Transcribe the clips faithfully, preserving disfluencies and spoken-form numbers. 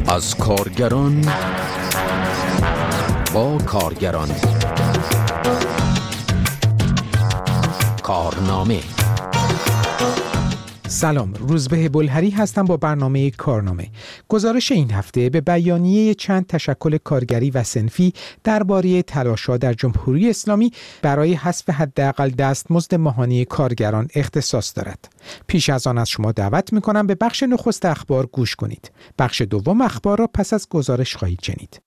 از کارگران با کارگران. کارنامه. سلام، روزبه بلهری هستم با برنامه کارنامه. گزارش این هفته به بیانیه چند تشکل کارگری و صنفی درباره تلاش‌ها در جمهوری اسلامی برای حذف حداقل دستمزد ماهانه کارگران اختصاص دارد. پیش از آن از شما دعوت می‌کنم به بخش نخست اخبار گوش کنید. بخش دوم اخبار را پس از گزارش خواهید شنید.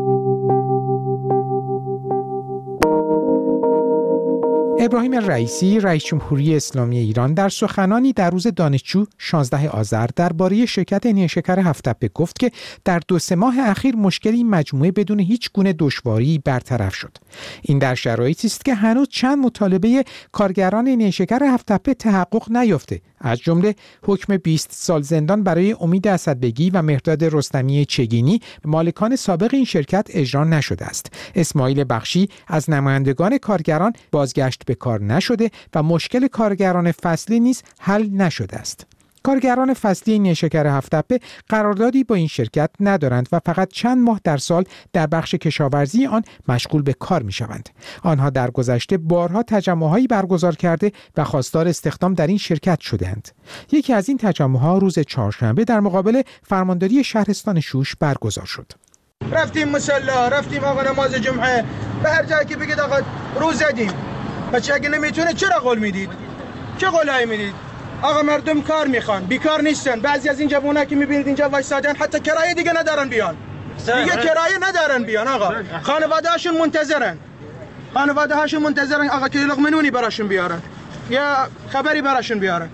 ابراهیم رئیسی، رئیس جمهوری اسلامی ایران، در سخنانی در روز دانشجو شانزدهم آذر درباره شرکت نیشکر هفت‌تپه گفت که در دو سه ماه اخیر مشکل این مجموعه بدون هیچ گونه دشواری برطرف شد. این در شرایطی است که هنوز چند مطالبه کارگران نیشکر هفت‌تپه تحقق نیافته، از جمله حکم بیست سال زندان برای امید اسدبگی و مهرداد رستمی چگینی، مالکان سابق این شرکت، اجرا نشده است. اسماعیل بخشی از نمایندگان کارگران بازگشت به کار نشده و مشکل کارگران فصلی نیز حل نشده است. کارگران فصلی نیشکر هفت‌تپه قراردادی با این شرکت ندارند و فقط چند ماه در سال در بخش کشاورزی آن مشغول به کار می‌شوند. آنها در گذشته بارها تجمع‌هایی برگزار کرده و خواستار استخدام در این شرکت شدند. یکی از این تجمع‌ها روز چهارشنبه در مقابل فرمانداری شهرستان شوش برگزار شد. رفتیم مصلی، رفتیم آقا نماز جمعه، به هر جایی که بگید آقا روز زدیم. بچه اگه نمیتونه چرا قول میدید؟ چه قولایی میدید؟ آقا مردم کار میخوان، بیکار نیستن. بعضی از این جوونا که میبینید اینجا وایسادن حتی کرایه دیگه ندارن بیان. دیگه کرایه ندارن بیان آقا. خانواده هاشون منتظرن. خانواده هاشون منتظرن آقا که لقمه نونی براشون بیارن. یا خبری براشون بیارن.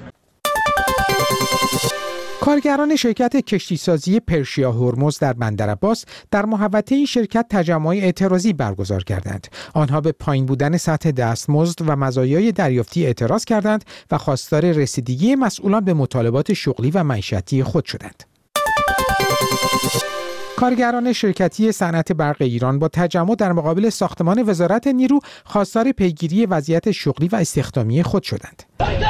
کارگران شرکت کشتیسازی پرشیا هرمز در بندرعباس در محوطه این شرکت تجمع اعتراضی برگزار کردند. آنها به پایین بودن سطح دستمزد و مزایای دریافتی اعتراض کردند و خواستار رسیدگی مسئولان به مطالبات شغلی و معیشتی خود شدند. کارگران شرکتی صنعت برق ایران با تجمع در مقابل ساختمان وزارت نیرو خواستار پیگیری وضعیت شغلی و استخدامی خود شدند.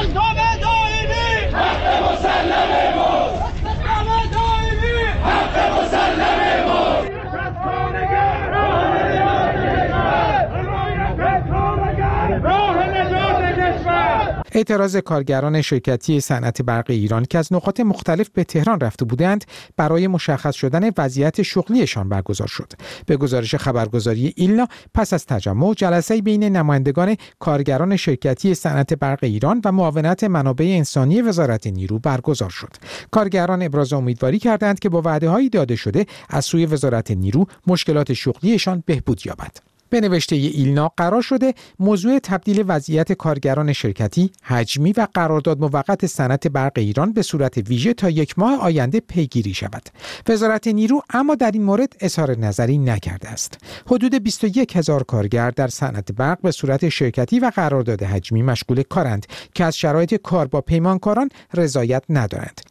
اعتراض کارگران شرکتی صنعت برق ایران که از نقاط مختلف به تهران رفته بودند برای مشخص شدن وضعیت شغلیشان برگزار شد. به گزارش خبرگزاری ایلنا، پس از تجمع جلسه بین نمایندگان کارگران شرکتی صنعت برق ایران و معاونت منابع انسانی وزارت نیرو برگزار شد. کارگران ابراز امیدواری کردند که با وعده‌های داده شده از سوی وزارت نیرو مشکلات شغلیشان بهبود یابد. به نوشته ایلنا قرار شده موضوع تبدیل وضعیت کارگران شرکتی، حجمی و قرارداد موقت صنعت برق ایران به صورت ویژه تا یک ماه آینده پیگیری شود. وزارت نیرو اما در این مورد اظهار نظری نکرده است. حدود بیست و یک هزار کارگر در صنعت برق به صورت شرکتی و قرارداد حجمی مشغول کارند که از شرایط کار با پیمانکاران رضایت ندارند.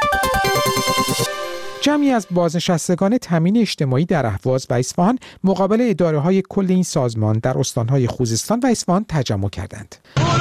جمعی از بازنشستگان تامین اجتماعی در اهواز و اصفهان مقابل اداره‌های کل این سازمان در استان‌های خوزستان و اصفهان تجمع کردند.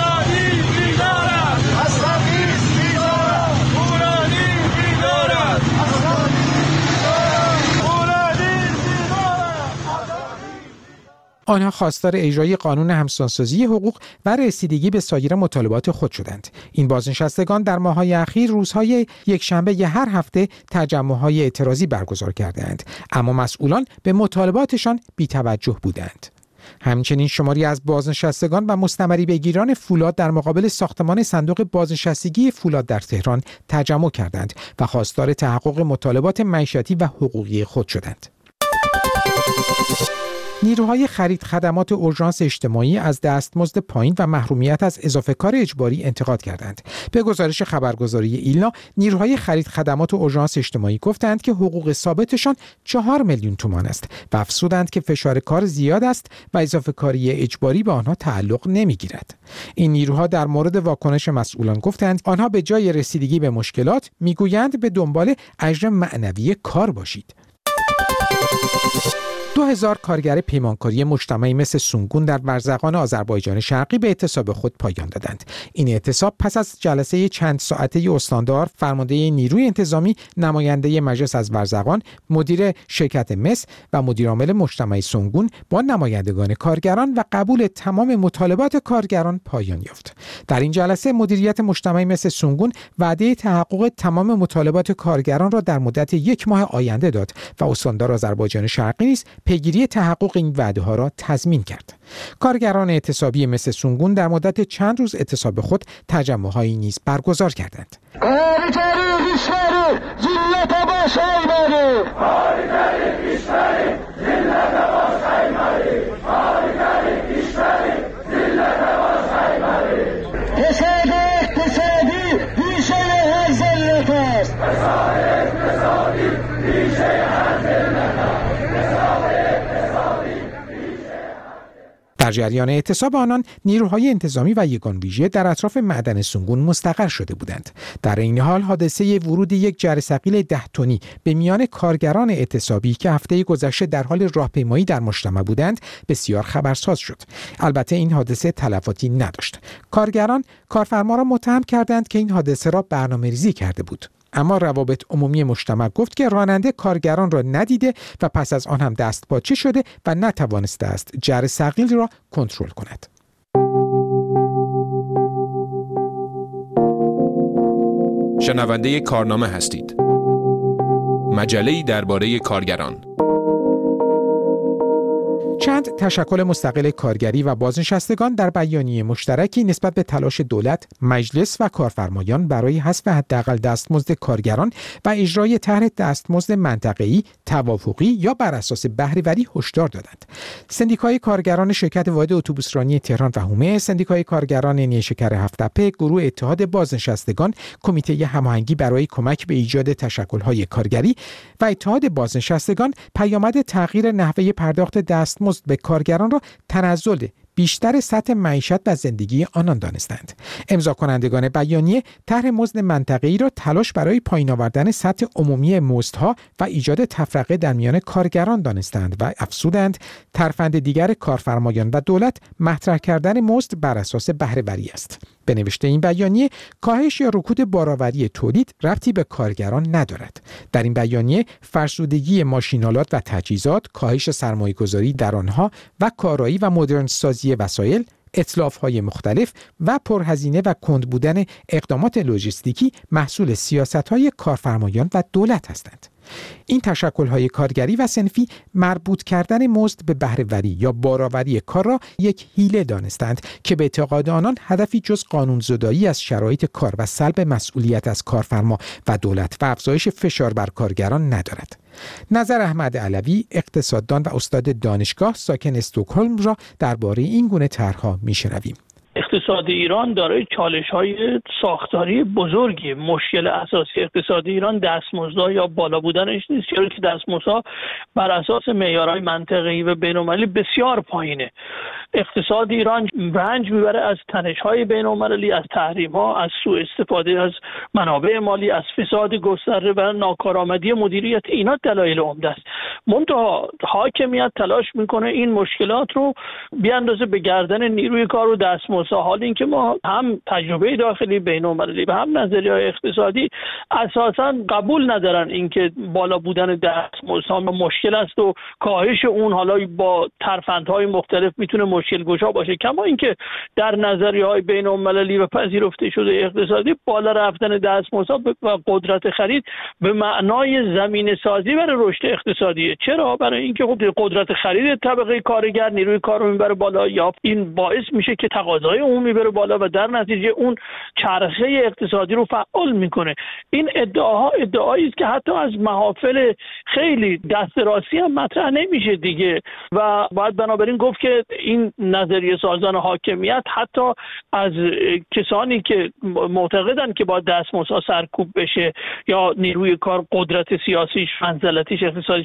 آنها خواستار اجرای قانون همسانسازی حقوق و رسیدگی به سایر مطالبات خود شدند. این بازنشستگان در ماه‌های اخیر روزهای یکشنبه هر هفته تجمع‌های اعتراضی برگزار کردند، اما مسئولان به مطالباتشان بی‌توجه بودند. همچنین شماری از بازنشستگان و مستمری بگیران فولاد در مقابل ساختمان صندوق بازنشستگی فولاد در تهران تجمع کردند و خواستار تحقق مطالبات معیشتی و حقوقی خود شدند. نیروهای خرید خدمات اورژانس اجتماعی از دستمزد پایین و محرومیت از اضافه کار اجباری انتقاد کردند. به گزارش خبرگزاری ایلنا، نیروهای خرید خدمات اورژانس اجتماعی گفتند که حقوق ثابتشان چهار میلیون تومان است و افزودند که فشار کار زیاد است و اضافه کاری اجباری به آنها تعلق نمیگیرد. این نیروها در مورد واکنش مسئولان گفتند آنها به جای رسیدگی به مشکلات میگویند به دنبال اجر معنوی کار باشید. دو هزار کارگر پیمانکاری مجتمعی مثل سونگون در ورزقان آذربایجان شرقی به اعتصاب خود پایان دادند. این اعتصاب پس از جلسه چند ساعته استاندار، فرمانده نیروی انتظامی، نماینده مجلس از ورزقان، مدیر شرکت مس و مدیرعامل مجتمع سونگون با نمایندگان کارگران و قبول تمام مطالبات کارگران پایان یافت. در این جلسه مدیریت مجتمعی مثل سونگون وعده تحقق تمام مطالبات کارگران را در مدت یک ماه آینده داد و استاندار آذربایجان شرقی نیز پیگیری تحقق این وعده ها را تضمین کرد. کارگران اعتصابی مثل سونگون در مدت چند روز اعتصاب خود تجمع‌هایی نیز برگزار کردند. در جریان اعتصاب آنان نیروهای انتظامی و یگان ویژه در اطراف معدن سونگون مستقر شده بودند. در این حال حادثه ورود یک جرثقیل ده تنی به میان کارگران اعتصابی که هفته گذشته در حال راهپیمایی در مجتمع بودند بسیار خبرساز شد. البته این حادثه تلفاتی نداشت. کارگران کارفرما را متهم کردند که این حادثه را برنامه‌ریزی کرده بود. اما روابط عمومی مجتمع گفت که راننده کارگران را ندیده و پس از آن هم دستپاچه شده و نتوانسته است جرثقیل را کنترل کند. شنونده کارنامه هستید. مجله‌ای درباره کارگران. چند تشکل مستقل کارگری و بازنشستگان در بیانیه مشترکی نسبت به تلاش دولت، مجلس و کارفرمایان برای حذف حداقل دستمزد کارگران و اجرای طرح دستمزد منطقه‌ای، توافقی یا بر اساس بهره‌وری هشدار دادند. سندیکای کارگران شرکت واحد اتوبوسرانی تهران و حومه، سندیکای کارگران نیشکر هفت‌تپه، گروه اتحاد بازنشستگان، کمیته هماهنگی برای کمک به ایجاد تشکل‌های کارگری و اتحاد بازنشستگان پیامد تغییر نحوه پرداخت دستمزد به کارگران را تنزل بیشتر سطح معیشت و زندگی آنان دانستند. امضا کنندگان بیانیه طرح مزد منطقه‌ای را تلاش برای پایین آوردن سطح عمومی مزدها و ایجاد تفرقه در میان کارگران دانستند و افزودند ترفند دیگر کارفرمایان و دولت مطرح کردن مزد بر اساس بهره‌وری است. به نوشته این بیانیه کاهش یا رکود بارآوری تولید ربطی به کارگران ندارد. در این بیانیه فرسودگی ماشینالات و تجهیزات، کاهش سرمایه‌گذاری در آنها و کارایی و مدرن سازی وسایل، اتلاف‌های مختلف و پرهزینه و کند بودن اقدامات لوجستیکی محصول سیاست‌های کارفرمایان و دولت هستند. این تشکل‌های کارگری و صنفی مربوط کردن مزد به بهره‌وری یا بارآوری کار را یک حیله دانستند که به اعتقاد آنان هدفی جز قانون‌زدایی از شرایط کار و سلب مسئولیت از کارفرما و دولت و افزایش فشار بر کارگران ندارد. نظر احمد علوی، اقتصاددان و استاد دانشگاه ساکن استکهلم را درباره این گونه طرح‌ها می‌شنویم. اقتصاد ایران دارای چالش‌های ساختاری بزرگی. مشکل اساسی اقتصاد ایران دستمزدها یا بالا بودنش نیست، چرا که دستمزدها بر اساس معیارهای منطقه‌ای و بین‌المللی بسیار پایینه. اقتصاد ایران رنج میبره از تنش‌های بین‌المللی، از تحریم‌ها، از سوء استفاده از منابع مالی، از فساد گسترده و ناکارآمدی مدیریت. اینا دلایل عمده است. منتها حاکمیت تلاش میکنه این مشکلات رو بیاندازه به گردن نیروی کار و دستمزد، حال اینکه ما هم تجربه داخلی بین‌المللی و هم نظریه‌های اقتصادی اساساً قبول ندارن اینکه بالا بودن دستمزدها مشکل است و کاهش اون حالا با ترفندهای مختلف میتونه مشکل گشا باشه. کما اینکه در نظریه‌های بین‌المللی و پذیرفته شده اقتصادی بالا رفتن دستمزدها و قدرت خرید به معنای زمینه سازی برای رشد اقتصادیه. چرا؟ برای اینکه خب قدرت خرید طبقه کارگر نیروی کار رو میبره بالا، یا این باعث میشه که تقاضای اون میبره بالا و در نتیجه اون چرخه اقتصادی رو فعال میکنه. این ادعاها ادعایی است که حتی از محافل خیلی دست راستی هم مطرح نمیشه دیگه و باید بنابراین گفت که این نظریه سازان حاکمیت حتی از کسانی که معتقدن که با دستمزدها سرکوب بشه یا نیروی کار قدرت سیاسیش، منزلتیش، اقتصادیش محدود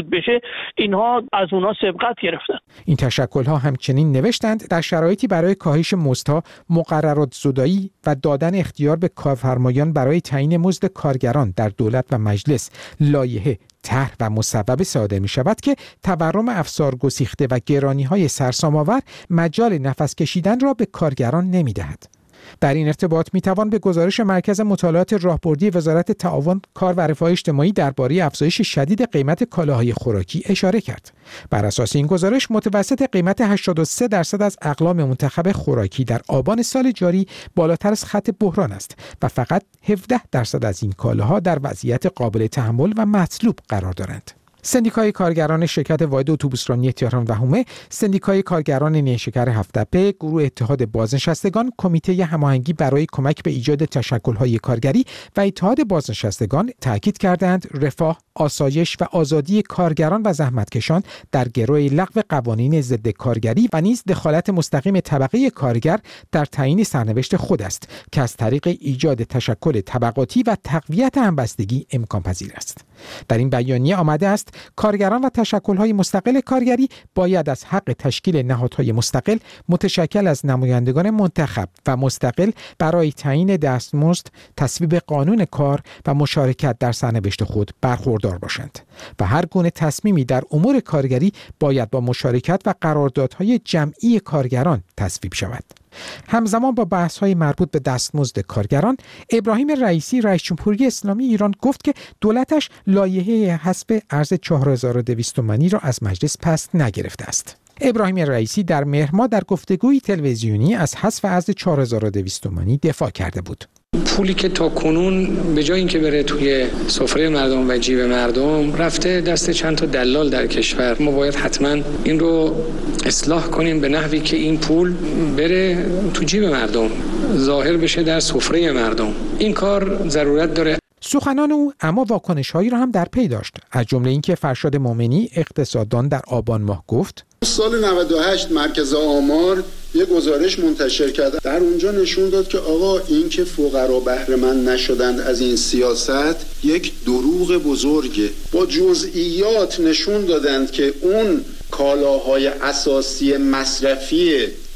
نابود بشه، اینها از اونها سبقت گرفتن. این تشکل‌ها همچنین نوشتند در شرایطی برای کاهش مزدها، مقررات زدایی و دادن اختیار به کارفرمایان برای تعیین مزد کارگران در دولت و مجلس لایحه، طرح و مصوبه صادر می شود که تورم افزار گسیخته و گرانی‌های سرسام‌آور مجال نفس کشیدن را به کارگران نمی دهد. در این ارتباط می توان به گزارش مرکز مطالعات راهبردی وزارت تعاون، کار و رفاه اجتماعی درباره افزایش شدید قیمت کالاهای خوراکی اشاره کرد. بر اساس این گزارش متوسط قیمت هشتاد و سه درصد از اقلام منتخب خوراکی در آبان سال جاری بالاتر از خط بحران است و فقط هفده درصد از این کالاها در وضعیت قابل تحمل و مطلوب قرار دارند. سندیکای کارگران شرکت واحد اتوبوسرانی تهران و حومه، سندیکای کارگران نیشکر هفت‌تپه، گروه اتحاد بازنشستگان، کمیته هماهنگی برای کمک به ایجاد تشکل‌های کارگری و اتحاد بازنشستگان تاکید کردند رفاه، آسایش و آزادی کارگران و زحمتکشان در گروه لغو قوانین ضد کارگری و نیز دخالت مستقیم طبقه کارگر در تعیین سرنوشت خود است که از طریق ایجاد تشکل طبقاتی و تقویت همبستگی امکان پذیر است. در این بیانیه آمده است کارگران و تشکل‌های مستقل کارگری باید از حق تشکیل نهادهای مستقل متشکل از نمایندگان منتخب و مستقل برای تعیین دستمزد، تصویب قانون کار و مشارکت در سرنوشت خود برخوردار باشند و هر گونه تصمیمی در امور کارگری باید با مشارکت و قراردادهای جمعی کارگران تصویب شود. همزمان با بحث‌های مربوط به دستمزد کارگران، ابراهیم رئیسی رئیس جمهوری اسلامی ایران گفت که دولتش لایحه حسب ارز چهار هزار و دویست تومانی را از مجلس پس نگرفته است. ابراهیم رئیسی در مهر ماه در گفتگوی تلویزیونی از حذف ارز چهار هزار و دویست تومانی دفاع کرده بود. پولی که تا کنون به جای اینکه بره توی سفره مردم و جیب مردم رفته دست چند تا دلال در کشور، ما باید حتما این رو اصلاح کنیم به نحوی که این پول بره تو جیب مردم، ظاهر بشه در سفره مردم. این کار ضرورت داره. سخنان او اما واکنش‌هایی را هم در پی داشت، از جمله اینکه فرشاد مومنی اقتصاددان در آبان ماه گفت سال نود و هشت مرکز آمار یه گزارش منتشر کرد، در اونجا نشون داد که آقا این که فقرا بهره مند نشدند از این سیاست یک دروغ بزرگه. با جزئیات نشون دادند که اون کالاهای اساسی مصرفی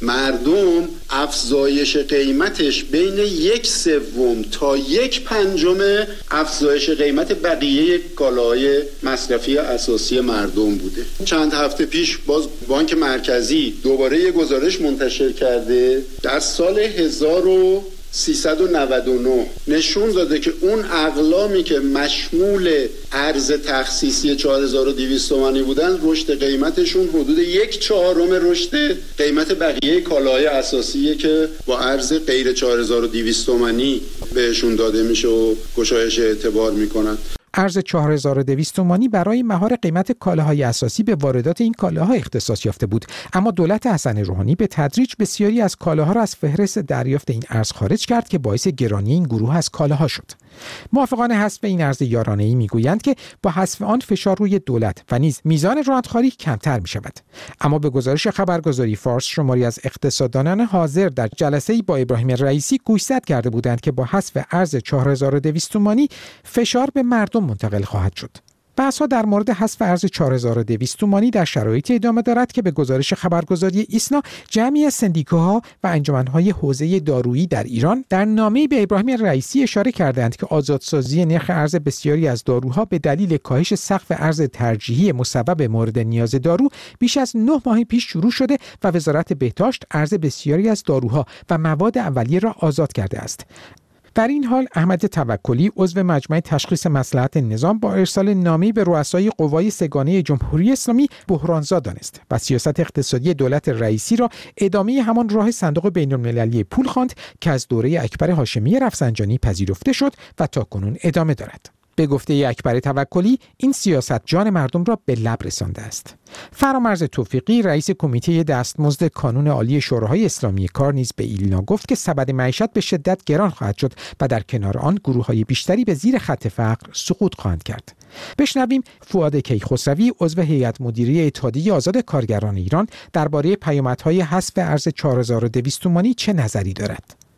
مردم افزایش قیمتش بین یک سوم تا یک پنجم افزایش قیمت بقیه کالاهای مصرفی اساسی مردم بوده. چند هفته پیش باز بانک مرکزی دوباره یه گزارش منتشر کرده، در سال هزار و سیصد و نود و نه نشون داده که اون اقلامی که مشمول ارز تخصیصی چهار هزار و دویست تومانی بودن رشد قیمتشون حدود یک چهارم رشد قیمت بقیه کالاهای اساسیه که با ارز غیر چهار هزار و دویست تومانی بهشون داده میشه و گشایش اعتبار میکنن. ارز چهار هزار و دویست تومانی برای مهار قیمت کالاهای اساسی به واردات این کالاها اختصاص یافته بود، اما دولت حسن روحانی به تدریج بسیاری از کالاها را از فهرست دریافت این ارز خارج کرد که باعث گرانی این گروه از کالاها شد. موافقان حذف این ارز یارانه‌ای میگویند که با حذف آن فشار روی دولت و نیز میزان رانتخواری کمتر می شود. اما به گزارش خبرگزاری فارس شماری از اقتصاددانان حاضر در جلسه‌ای با ابراهیم رئیسی گوشزد کرده بودند که با حذف ارز چهار هزار و دویست تومانی فشار به مردم منتقل خواهد شد. بحث‌ها در مورد حذف ارز چهار هزار و دویست تومانی در شرایطی ادامه دارد که به گزارش خبرگزاری ایسنا جمعی از سندیکاها و انجمن‌های حوزه دارویی در ایران در نامه‌ای به ابراهیم رئیسی اشاره کردند که آزادسازی نرخ ارز بسیاری از داروها به دلیل کاهش سقف ارز ترجیحی مسبب مورد نیاز دارو بیش از نه ماه پیش شروع شده و وزارت بهداشت ارز بسیاری از داروها و مواد اولیه را آزاد کرده است. در این حال احمد توکلی عضو مجمع تشخیص مصلحت نظام با ارسال نامه‌ای به رؤسای قوای سگانه جمهوری اسلامی بحرانزا دانست و سیاست اقتصادی دولت رئیسی را ادامه همان راه صندوق بین‌المللی پول خواند که از دوره اکبر هاشمی رفسنجانی پذیرفته شد و تاکنون ادامه دارد. به گفته اکبر توکلی این سیاست جان مردم را به لب رسانده است. فرامرز توفیقی رئیس کمیته دستمزد کانون عالی شوراهای اسلامی کار نیز به ایلنا گفت که سبد معیشت به شدت گران خواهد شد و در کنار آن گروه‌های بیشتری به زیر خط فقر سقوط خواهند کرد. بشنویم فؤاد کیخسروی عضو هیئت مدیره اتحادیه آزاد کارگران ایران درباره پیامدهای حذف ارز چهار هزار و دویست تومانی چه نظری دارد.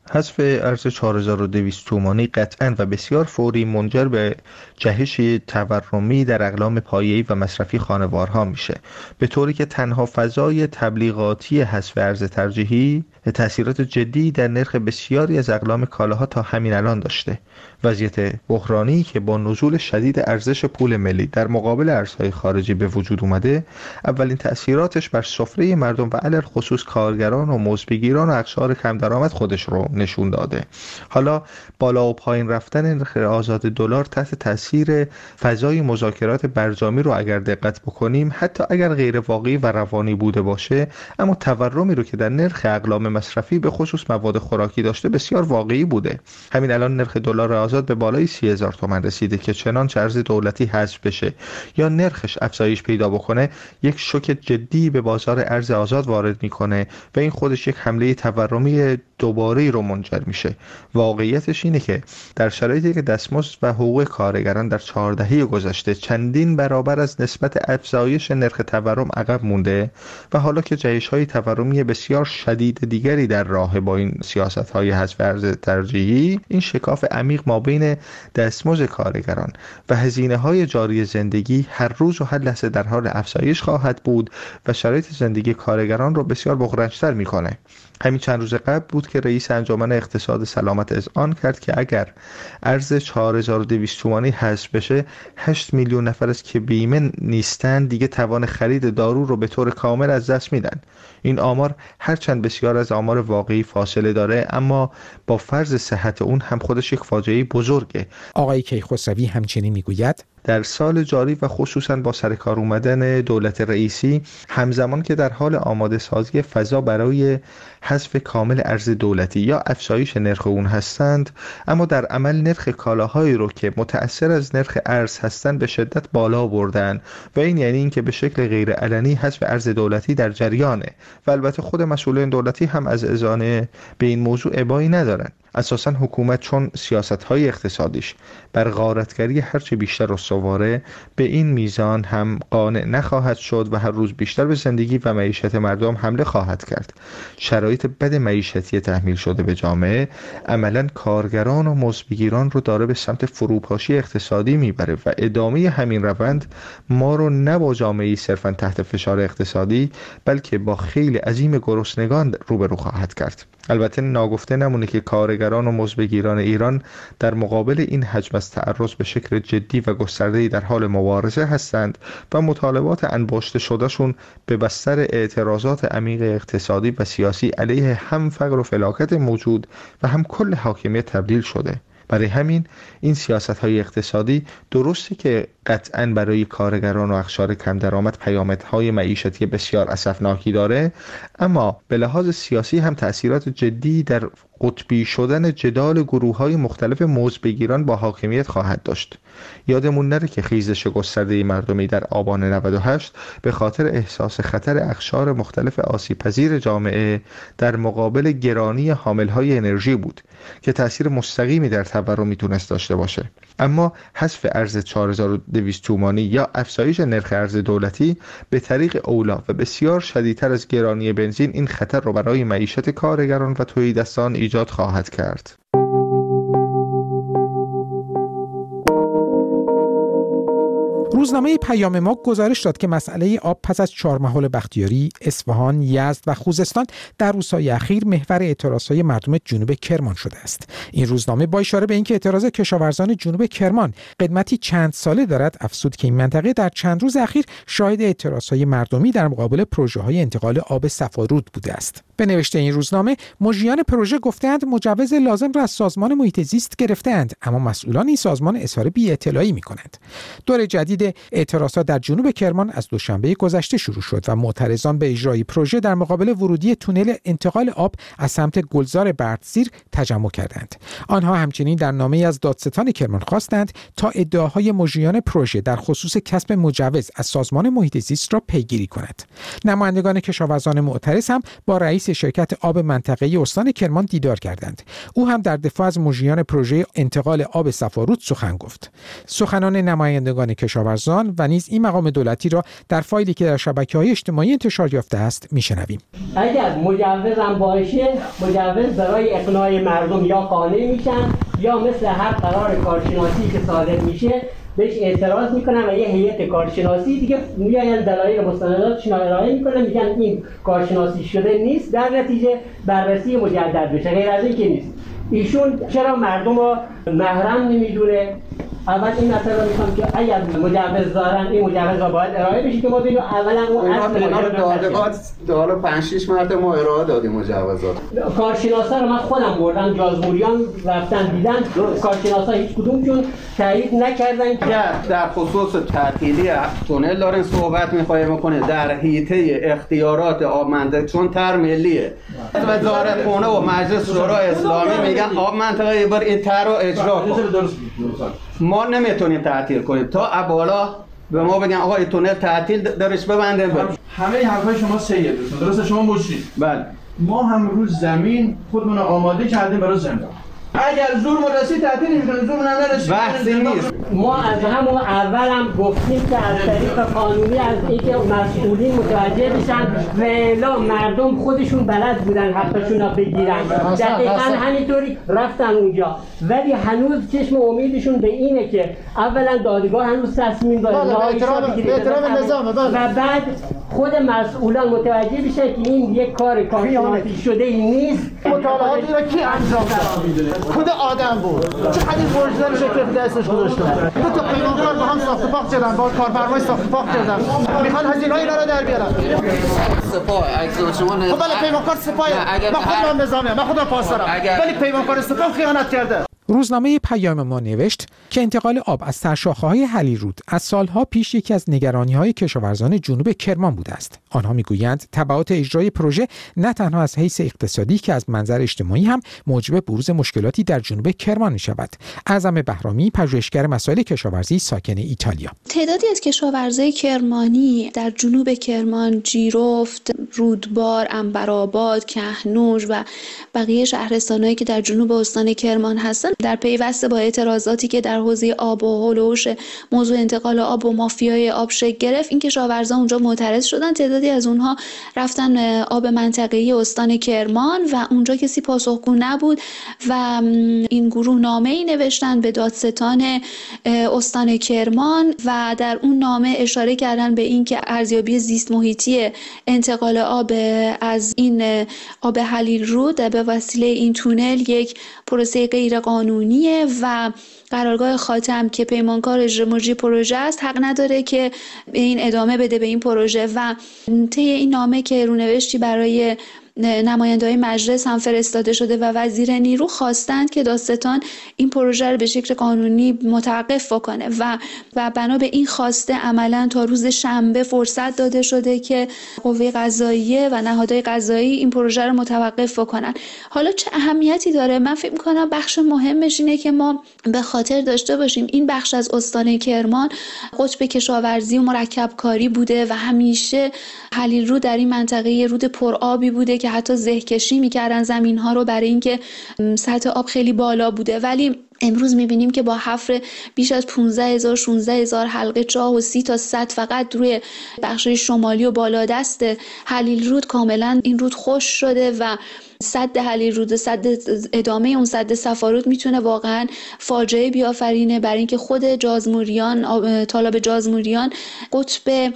حذف ارز چهار هزار و دویست تومانی قطعاً و بسیار فوری منجر به جهش تورمی در اقلام پایه‌ای و مصرفی خانوارها میشه، به طوری که تنها فضای تبلیغاتی حذف ارز ترجیحی تأثیرات جدی در نرخ بسیاری از اقلام کالاها تا همین الان داشته. وضعیت بحرانی که با نزول شدید ارزش پول ملی در مقابل ارزهای خارجی به وجود اومده، اولین تأثیراتش بر سفره مردم و علل خصوص کارگران و مزدبگیران و اقشار کم درآمد خودش رو نشون داده. حالا بالا و پایین رفتن نرخ آزاد دلار تحت تأثیر فضای مذاکرات برجامی رو اگر دقت بکنیم، حتی اگر غیر واقعی و روانی بوده باشه، اما تورمی رو که در نرخ اقلام مصرفی به خصوص مواد خوراکی داشته بسیار واقعی بوده. همین الان نرخ دلار آزاد به بالای سی هزار تومان رسیده که چنانچه ارز دولتی حذف بشه یا نرخش افزایش پیدا بکنه، یک شوک جدی به بازار ارز آزاد وارد میکنه و این خودش یک حمله تورمی دوباره رو منجر میشه. واقعیتش اینه که در شرایطی که دستمزد و حقوق کارگران در چهار دهه گذشته چندین برابر از نسبت افزایش نرخ تورم عقب مونده و حالا که جهش‌های تورمی بسیار شدید دیگری در راه با این سیاست‌های حذف ارز ترجیحی، این شکاف عمیق مابین دستمزد کارگران و هزینه‌های جاری زندگی هر روز و هر لحظه در حال افزایش خواهد بود و شرایط زندگی کارگران رو بسیار بغرنج‌تر می‌کنه. همین چند روز قبل بود که رئیس انجمن اقتصاد سلامت اذعان کرد که اگر ارز چهار هزار و دویست تومانی حذف بشه، هشت میلیون نفر از که بیمه نیستن دیگه توان خرید دارو رو به طور کامل از دست میدن. این آمار هرچند بسیار از آمار واقعی فاصله داره، اما با فرض صحت اون هم خودش یک فاجعه بزرگه. آقای کیخسروی همچنین میگوید در سال جاری و خصوصا با سرکار اومدن دولت رئیسی، همزمان که در حال آماده سازی فضا برای حذف کامل ارز دولتی یا افزایش نرخ اون هستند، اما در عمل نرخ کالاهایی رو که متأثر از نرخ ارز هستند به شدت بالا بردن و این یعنی این که به شکل غیر علنی حذف ارز دولتی در جریانه و البته خود مسئولین دولتی هم از اذعان به این موضوع ابایی ندارن. اساساً حکومت چون سیاست‌های اقتصادیش بر غارتگری هرچه بیشتر استواره، به این میزان هم قانع نخواهد شد و هر روز بیشتر به زندگی و معیشت مردم حمله خواهد کرد. شرایط بد معیشتی تحمیل شده به جامعه عملاً کارگران و مزدبگیران رو داره به سمت فروپاشی اقتصادی میبره و ادامه همین روند ما رو نه با جامعه‌ای صرفاً تحت فشار اقتصادی، بلکه با خیلی عظیم گرسنگان روبرو خواهد کرد. البته ناگفته نمونه که کارگران و مزدبگیران ایران در مقابل این حجم از تعرض به شکل جدی و گسترده‌ای در حال مبارزه هستند و مطالبات انباشته شدهشون به بستر اعتراضات عمیق اقتصادی و سیاسی علیه هم فقر و فلاکت موجود و هم کل حاکمیت تبدیل شده. برای همین این سیاست‌های اقتصادی درسته که قطعاً برای کارگران و اقشار کم درآمد پیامدهای معیشتی بسیار اسفناکی داره، اما به لحاظ سیاسی هم تأثیرات جدی در قطبی شدن جدال گروه‌های مختلف مزدبگیران با حاکمیت خواهد داشت. یادمون نره که خیزش گسترده مردمی در آبان نود و هشت به خاطر احساس خطر اقشار مختلف آسیب‌پذیر جامعه در مقابل گرانی حامل‌های انرژی بود که تأثیر مستقیمی در تورم میتونست داشته باشه. اما حذف ارز چهار هزار و دویست تومانی یا افزایش نرخ ارز دولتی به طریق اولا و بسیار شدیدتر از گرانی بنزین این خطر رو برای معیشت کارگران و تهیدستان ایجاد خواهد کرد. روزنامه پیام ما گزارش داد که مسئله آب پس از چهارمحال بختیاری، اصفهان، یزد و خوزستان در روزهای اخیر محور اعتراضهای مردم جنوب کرمان شده است. این روزنامه با اشاره به اینکه اعتراض کشاورزان جنوب کرمان قدمتی چند ساله دارد، افزود که این منطقه در چند روز اخیر شاهد اعتراضهای مردمی در مقابل پروژه‌های انتقال آب صفارود بوده است. به نوشته این روزنامه، مجریان پروژه گفتند مجوز لازم را از سازمان محیط زیست گرفتند، اما مسئولان این سازمان اظهار بی‌اطلاعی می‌کنند. دور جدید اعتراضات در جنوب کرمان از دوشنبه گذشته شروع شد و معترضان به اجرای پروژه در مقابل ورودی تونل انتقال آب از سمت گلزار بردزیر تجمع کردند. آنها همچنین در نامه‌ای از دادستان کرمان خواستند تا ادعاهای مجریان پروژه در خصوص کسب مجوز از سازمان محیط زیست را پیگیری کند. نمایندگان کشاورزان معترض هم با رئیس شرکت آب منطقه‌ای استان کرمان دیدار کردند. او هم در دفاع از مجریان پروژه انتقال آب صفارود سخن گفت. سخنان نمایندگان کشاورزان کشاورزان و نیز این مقام دولتی را در فایلی که در شبکه‌های اجتماعی انتشار یافته است میشنویم. اگر مجوزم باشه، مجوز برای اقناع مردم یا قانع میشن یا مثل هر قرار کارشناسی که صادر میشه بهش اعتراض میکنن و یه هیئت کارشناسی دیگه میاین دلایل مستنداتشون رو ارائه میکنن، میگن این کارشناسی شده نیست، در نتیجه بررسی مجدد بشه. غیر از این که نیست. ایشون چرا مردم رو محرم نمیدونه؟ اول این مسئله رو میخوام که اگر مجوز دارن این مجوز رو باید ارائه بشه که ما ببینیم اولا اون اصل دادگاه حالا پنج شش مرتبه ما ارائه دادیم مجوزات. کارشناسا رو من خودم بردم جازموریان رفتن دیدن، کارشناسا هیچ کدومشون تایید نکردن که در خصوص تعطیلی تونل دارن صحبت می‌خوایم بکنه در حیطه اختیارات آب منطقه، چون تر ملیه. وزارت خونه و مجلس شورای اسلامی میگن آب منطقه بر این تر رو اجرا کن. ما نمیتونیم تعطیل کنیم تا ابالا به ما بگن آقا این تونل تعطیل درش ببندیم. همه حرفای شما سیه دوستان، درسته؟ شما مشید. بله. ما هم روز زمین خودمون آماده کردیم برای زندان. اگر زور مرسی تعطیل نمی‌کنه، زور نرسید بحثی نیست. ما از همون اول هم گفتیم که از طریق قانونی از اینکه مسئولین متوجه بشن و الا مردم خودشون بلد بودن حقشون رو بگیرن. دقیقاً همینطوری رفتن اونجا، ولی هنوز چشم امیدشون به اینه که اولا دادگاه هنوز تصمیم داره به احترام نظام و بعد خود مسئولان متوجه بشن که این یک کار کارشناسی شده ای نیست. مطالعاتی رو کی انجام داد؟ خود آدم بود. چه حدیث ورژن میشه که دستش گذاشته؟ دو تا پیمانکار با هم ساخت پاک کردن، با کارفرمای ساخت پاک کردن. میخوان هزینه‌های اینا رو در بیارن. سپاه اگه شما نه. خب ولی پیمانکار سپاه، من خودم نظامیه، من خودم پاسدارم. ولی پیمانکار سپاه خیانت کرده. روزنامه پیام ما نوشت که انتقال آب از سرشاخه‌های هلیرود از سالها پیش یکی از نگرانی‌های کشاورزان جنوب کرمان بوده است. آنها می‌گویند تبعات اجرای پروژه نه تنها از حیث اقتصادی که از منظر اجتماعی هم موجب بروز مشکلاتی در جنوب کرمان می‌شود. اعظم بهرامی، پژوهشگر مسائل کشاورزی ساکن ایتالیا: تعدادی از کشاورزای کرمانی در جنوب کرمان، جیرفت، رودبار، عنبرآباد، کهنوش و بقیه شهرستان‌هایی که در جنوب استان کرمان هستند، در پیوسته با اعتراضاتی که در حوزه آب و هلوش موضوع انتقال آب و مافیای آب شکل گرفت، این کشاورزان اونجا معترض شدن. تعدادی از اونها رفتن آب منطقه‌ای استان کرمان و اونجا کسی پاسخگو نبود و این گروه نامه‌ای نوشتن به دادستان استان کرمان و در اون نامه اشاره کردن به این که ارزیابی زیست محیطی انتقال آب از این آب هلیرود به وسیله این تونل یک پروسه غیر قانونیه و قرارگاه خاتم که پیمانکار اجرا مجری پروژه است حق نداره که این ادامه بده به این پروژه. و طی این نامه که رونوشتی برای نماینده‌های مجلس هم فرستاده شده و وزیر نیرو خواستند که دادستان این پروژه رو به شکل قانونی متوقف بکنه و و بنا به این خواسته عملاً تا روز شنبه فرصت داده شده که قوه قضاییه و نهادهای قضایی این پروژه رو متوقف بکنن. حالا چه اهمیتی داره؟ من فکر می‌کنم بخش مهمش اینه که ما به خاطر داشته باشیم این بخش از استان کرمان قطب کشاورزی و مرکب کاری بوده و همیشه هلیرود در این منطقه یه رود پرآبی بوده که حتی زهکشی میکردن زمین ها رو برای اینکه سطح آب خیلی بالا بوده، ولی امروز میبینیم که با حفر بیش از پانزده هزار شانزده هزار حلقه چاه و سی تا سد فقط روی بخش شمالی و بالادست هلیرود کاملا این رود خشک شده و سد هلیرود، سد ادامه اون سد صفارود میتونه واقعا فاجعه بیافرینه برای اینکه خود جازموریان، تالاب جازموریان قطب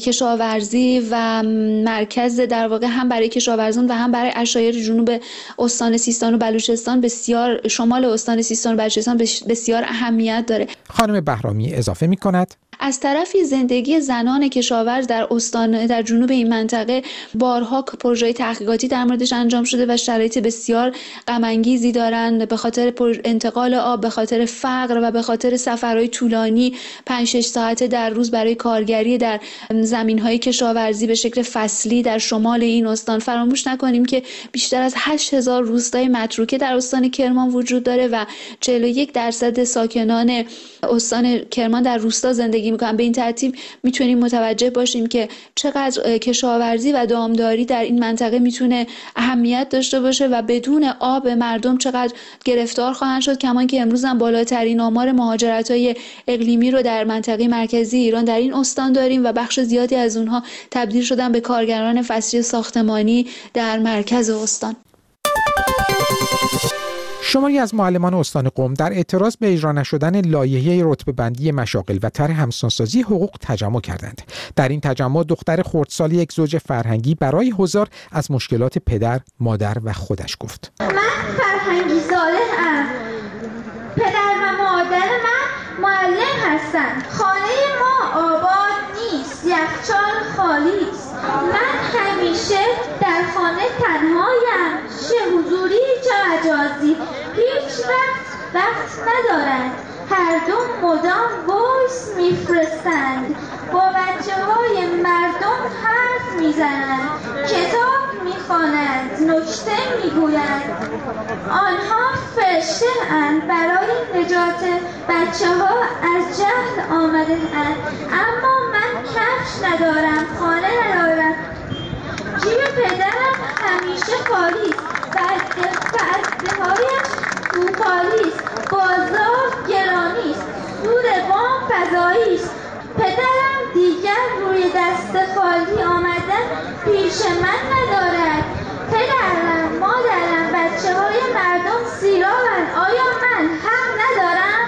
کشاورزی و مرکز در واقع هم برای کشاورزان و هم برای عشایر جنوب استان سیستان و بلوچستان بسیار، شمال استان سیستان و بلوچستان بسیار اهمیت داره. خانم بهرامی اضافه می‌کند از طرفی زندگی زنان کشاورز در استان در جنوب این منطقه بارها پروژه تحقیقاتی در موردش انجام شده و شرایط بسیار غم انگیزی دارند به خاطر انتقال آب، به خاطر فقر و به خاطر سفرهای طولانی پنج شش ساعته در روز برای کارگری در زمین‌های کشاورزی به شکل فصلی در شمال این استان. فراموش نکنیم که بیشتر از هشت هزار روستای متروکه در استان کرمان وجود داره و چهل و یک درصد ساکنان استان کرمان در روستا زندگی میکنن. به این ترتیب میتونیم متوجه باشیم که چقدر کشاورزی و دامداری در این منطقه میتونه اهمیت داشته باشه و بدون آب مردم چقدر گرفتار خواهند شد. کمان که امروز هم بالاترین آمار مهاجرت‌های اقلیمی رو در منطقه مرکزی ایران در این استان داریم و بخش زیادی از اونها تبدیل شدن به کارگران فصلی ساختمانی در مرکز استان. شماری از معلمان استان قم در اعتراض به اجرا نشدن لایحه رتبه‌بندی مشاغل و طرح همسانسازی حقوق تجمع کردند. در این تجمع دختر خردسال یک زوج فرهنگی برای حضار از مشکلات پدر، مادر و خودش گفت. من فرهنگی صالحم. پدر و مادر من معلم هستند. خانه ما آباد نیست، یخچال خالی است. من همیشه در خانه تنهایم، چه حضوری چه مجازی. هیچ وقت وقت ندارند. هر دو مدام وایس میفرستند. با بچه های مردم حرف میزنند، کتاب میخوانند، نکته میگویند. آنها فرشته اند، برای نجات بچه ها از جهل آمده اند. اما من کفش ندارم، خانه ندارم. جیب پدرم همیشه خالی است و دههایش خالی است. بازار گرانی است، سود وام فزایی است. پدرم دیگر روی دست خالی آمدن پیش من ندارد. پدرم، مادرم، بچه های مردم سیرابند. آیا من حق ندارم؟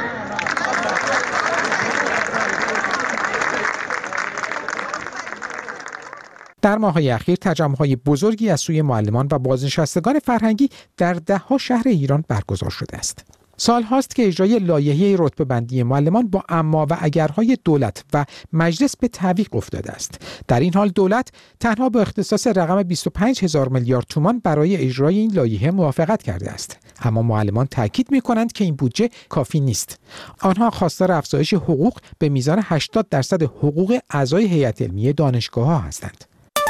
در ماه‌های اخیر تجمع‌های بزرگی از سوی معلمان و بازنشستگان فرهنگی در ده‌ها شهر ایران برگزار شده است. سال هاست که اجرای لایحه رتبه‌بندی معلمان با اما و اگرهای دولت و مجلس به تعویق افتاده است. در این حال دولت تنها با اختصاص رقم بیست و پنج هزار میلیارد تومان برای اجرای این لایحه موافقت کرده است. اما معلمان تاکید می‌کنند که این بودجه کافی نیست. آنها خواستار افزایش حقوق به میزان هشتاد درصد حقوق اعضای هیئت علمیه دانشگاه‌ها هستند.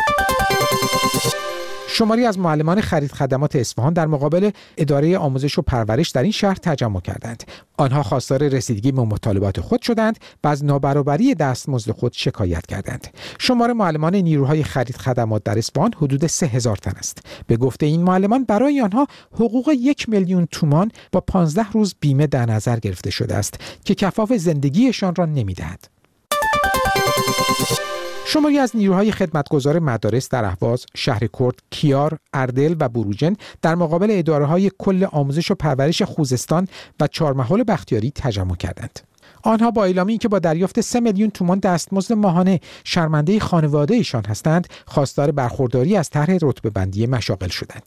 شماری از معلمان خرید خدمات اصفهان در مقابل اداره آموزش و پرورش در این شهر تجمع کردند. آنها خواستار رسیدگی به مطالبات خود شدند و از نابرابری دستمزد خود شکایت کردند. شمار معلمان نیروهای خرید خدمات در اصفهان حدود سه هزار تن است. به گفته این معلمان برای آنها حقوق یک میلیون تومان با پانزده روز بیمه در نظر گرفته شده است که کفاف زندگیشان را نمی‌دهد. شماری از نیروهای خدمتگزار مدارس در اهواز، شهرکرد، کیار، اردل و بروجن در مقابل اداره‌های کل آموزش و پرورش خوزستان و چهارمحال بختیاری تجمع کردند. آنها با اعلام اینکه با دریافت سه میلیون تومان دستمزد ماهانه شرمنده خانواده ایشان هستند، خواستار برخورداری از طرح رتبه‌بندی مشاغل شدند.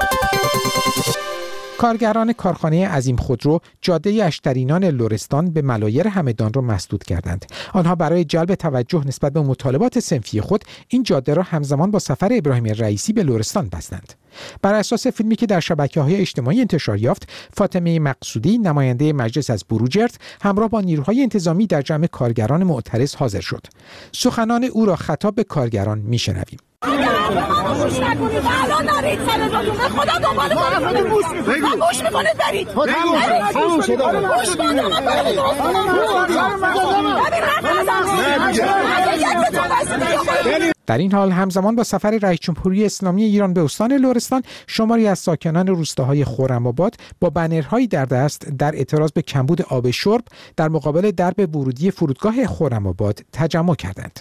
کارگران کارخانه عظیم خودرو جاده اشترینان لرستان به ملایر همدان را مسدود کردند. آنها برای جلب توجه نسبت به مطالبات صنفی خود این جاده را همزمان با سفر ابراهیم رئیسی به لرستان بستند. بر اساس فیلمی که در شبکه‌های اجتماعی انتشار یافت، فاطمه مقصودی نماینده مجلس از بروجرد همراه با نیروهای انتظامی در جمع کارگران معترض حاضر شد. سخنان او را خطاب به کارگران میشنویم. گوش نکنید الان دارید سرزاتون به خدا دنبال کنید گوش میکنید گوش میکنید برید تموم شده گوش کنید. در این حال همزمان با سفر رئیس جمهوری اسلامی ایران به استان لرستان، شماری از ساکنان روستاهای خرم‌آباد با بنرهایی در دست در اعتراض به کمبود آب شرب در مقابل درب ورودی فرودگاه خرم‌آباد تجمع کردند.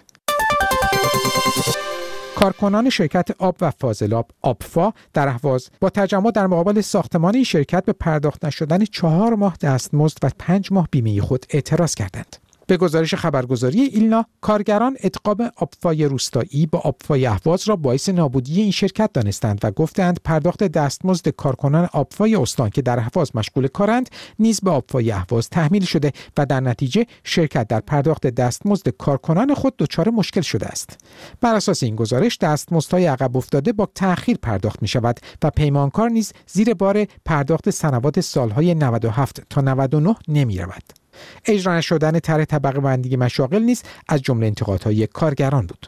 کارکنان شرکت آب و فاضلاب آبفا در اهواز با تجمع در مقابل ساختمان این شرکت به پرداخت نشدن چهار ماه دستمزد و پنج ماه بیمه خود اعتراض کردند. به گزارش خبرگزاری ایلنا، کارگران ادغام آبفای روستایی با آبفای اهواز را باعث نابودی این شرکت دانستند و گفتند پرداخت دستمزد کارکنان آبفای استان که در اهواز مشغول کارند نیز به آبفای اهواز تحمیل شده و در نتیجه شرکت در پرداخت دستمزد کارکنان خود دچار مشکل شده است. بر اساس این گزارش دستمزدهای عقب افتاده با تأخیر پرداخت می شود و پیمانکار نیز زیر بار پرداخت سنوات سالهای نود و هفت تا نود و نه نمی رود. اجرا نشدن طرح طبقه بندی مشاغل نیز از جمله انتقادهای کارگران بود.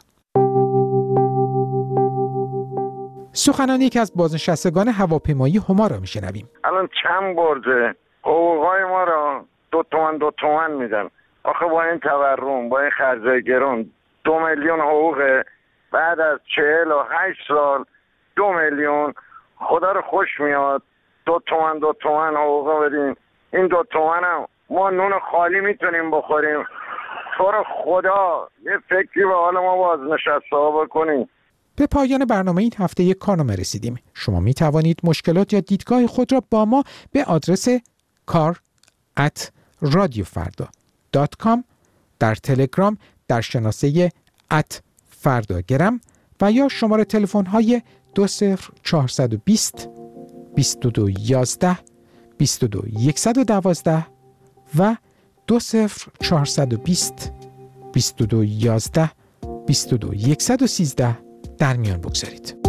سخنان یکی از بازنشستگان هواپیمایی هما را میشنویم. الان چند برده حقوقای ما را دو تومن دو تومن میدن. آخه با این تورم، با این خرجای گرون، دو میلیون حقوق بعد از چهل و هشت سال دو میلیون. خدا رو خوش میاد دو تومن دو تومن حقوق بدیم. این دو تومن هم ما نون خالی میتونیم بخوریم. تو رو خدا یه فکری به حال ما بازنشسته ها بکنیم. به پایان برنامه این هفته یک کارنامه رسیدیم. شما می توانید مشکلات یا دیدگاه خود را با ما به آدرس کار ات رادیو فردا دات کام در تلگرام در شناسه ات فرداگرم و یا شماره تلفن های دو صفر چهارصد و بیست بیست و دو یازده بیست و دو صد و دوازده و دو صفر چهارصد و بیست بیست و دو یازده بیست و دو صد و سیزده در میان بگذارید.